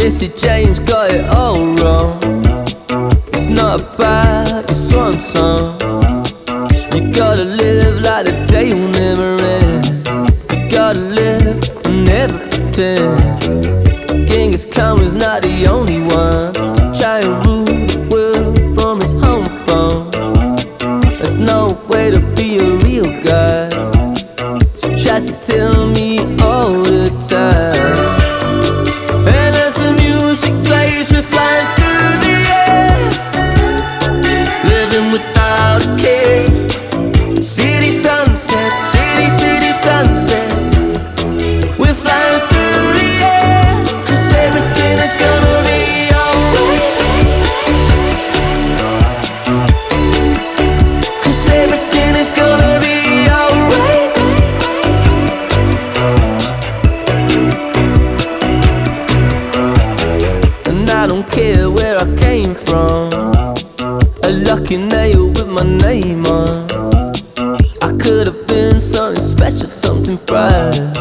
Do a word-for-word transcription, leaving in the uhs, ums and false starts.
Jesse James got it all wrong. It's not about your swan song. You gotta live like the day will never end. You gotta live and never pretend. Genghis Khan was not the only one to try and rule the world from his home phone. There's no way to be a real guy. She tries to tell me all the time. And as the music plays, we're flying through the air, living without a care. City sunset, city, city sunset. We're flying through the air, 'cause everything is gonna be alright. 'Cause everything is gonna be alright. And I don't care where I came from, a lucky nail with my name on. I could have been something special, something bright.